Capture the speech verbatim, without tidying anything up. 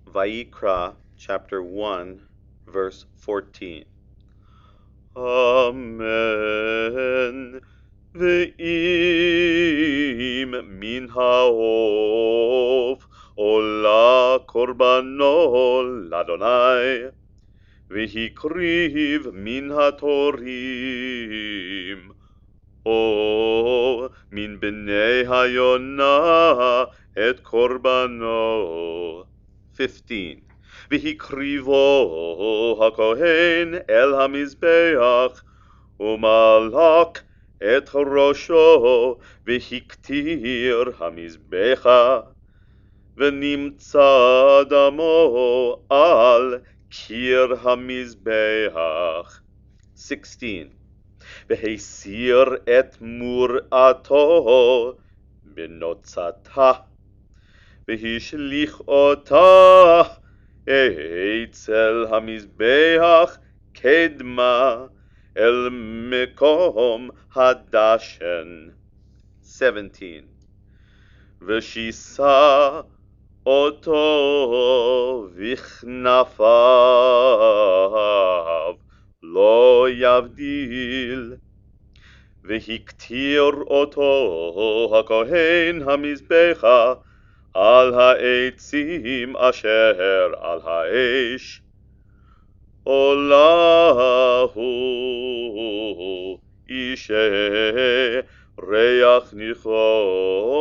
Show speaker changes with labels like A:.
A: Vayikra, chapter one, verse fourteen. Amen. Ve'im min ha'ov ola korbano l'Adonai, v'hikriv min ha'torim, o min b'nei hayonah et korbano. fifteen. V'hikrivo hakohen el hamizbeach, umalak et rosho, v'hiktir hamizbecha, v'nimtza damo al kir hamizbeach. sixteen. V'hesir et mur'ato b'notzata, v'hishlich ota אצל המזבח קדמה אל מקום הדשן. seventeen. ושיסה אותו וכנפיו לא יבדיל, והקטיר אותו הכהן המזבחה על העצים אשר על האש, עולה הוא אישה ריח ניחוח.